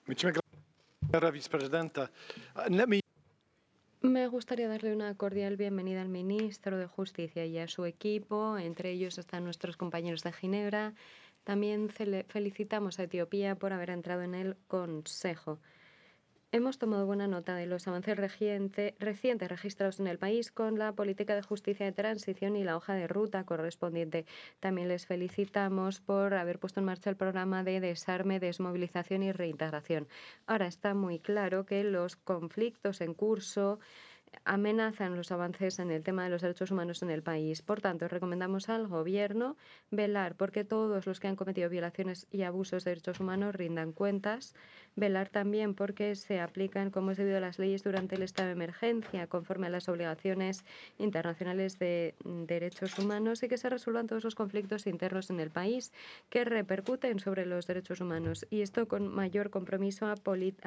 Muchas gracias, vicepresidenta. Let me Me gustaría darle una cordial bienvenida al ministro de Justicia y a su equipo. Entre ellos están nuestros compañeros de Ginebra. También felicitamos a Etiopía por haber entrado en el Consejo. Hemos tomado buena nota de los avances recientes registrados en el país con la política de justicia de transición y la hoja de ruta correspondiente. También les felicitamos por haber puesto en marcha el programa de desarme, desmovilización y reintegración. Ahora está muy claro que los conflictos en curso amenazan los avances en el tema de los derechos humanos en el país. Por tanto, recomendamos al Gobierno velar porque todos los que han cometido violaciones y abusos de derechos humanos rindan cuentas, velar también porque se aplican como es debido a las leyes durante el estado de emergencia, conforme a las obligaciones internacionales de derechos humanos, y que se resuelvan todos los conflictos internos en el país que repercuten sobre los derechos humanos. Y esto con mayor compromiso